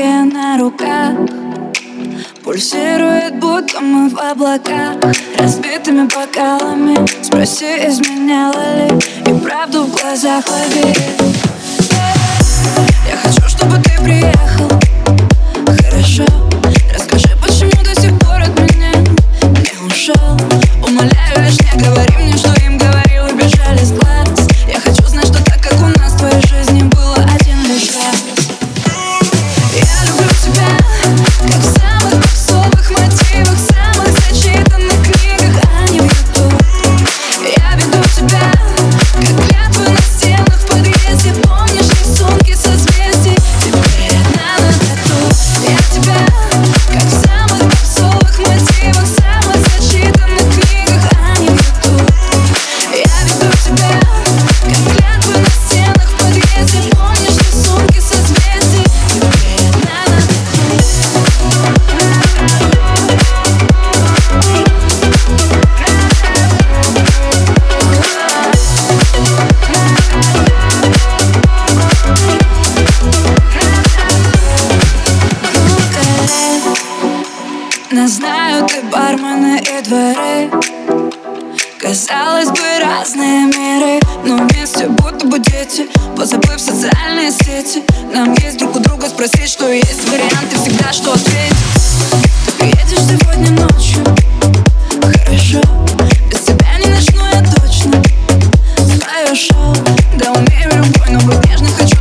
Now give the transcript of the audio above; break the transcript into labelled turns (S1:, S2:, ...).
S1: руки на руках. Пульсирует, будто мы в облаках. Разбитыми бокалами спроси, изменяла ли, и правду в глазах лови. Я хочу, чтобы ты приехал. Хорошо, расскажи, почему до сих пор от меня не ушел. Умоляю, лишь не говори мне, что им говорил, и бежали с глаз. Я хочу знать, что так, как у нас в твоей жизни было один лишь раз. Я люблю тебя, как в самых попсовых мотивах, самых зачитанных книгах, а не в YouTube. Я веду тебя, как клятвы на стенах в подъезде. Помнишь рисунки созвездий? Теперь одна на тату. Я тебя, как в самых попсовых мотивах, самых зачитанных книгах, а не в YouTube. Я веду тебя, как клятвы на стенах в подъезде. Помнишь рисунки созвездий? Теперь одна на тату. Не знаю, ты бармены и дворы. Казалось бы, разные миры, но вместе будто бы дети, позабыв социальные сети. Нам есть друг у друга спросить, что есть варианты, всегда что ответить. Ты приедешь сегодня ночью? Хорошо, без тебя не начну я точно свое шоу. Да, умею любой, но быть нежно хочу.